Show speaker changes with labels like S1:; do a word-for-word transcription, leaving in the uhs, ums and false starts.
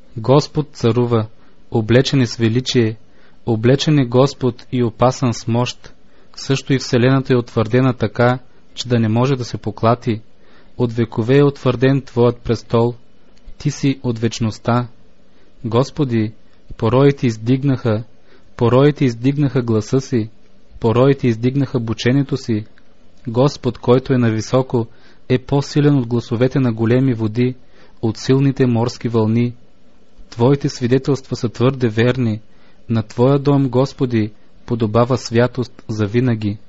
S1: Господ царува, облечен е с величие, облечен е Господ и опасан с мощ. Също и вселената е утвърдена така, че да не може да се поклати. От векове е утвърден Твоят престол. Ти си от вечността. Господи, пороите издигнаха, пороите издигнаха гласа си, пороите издигнаха бученето си. Господ, който е нависоко, е по-силен от гласовете на големи води, от силните морски вълни. Твоите свидетелства са твърде верни. На Твоя дом, Господи, подобава святост за винаги.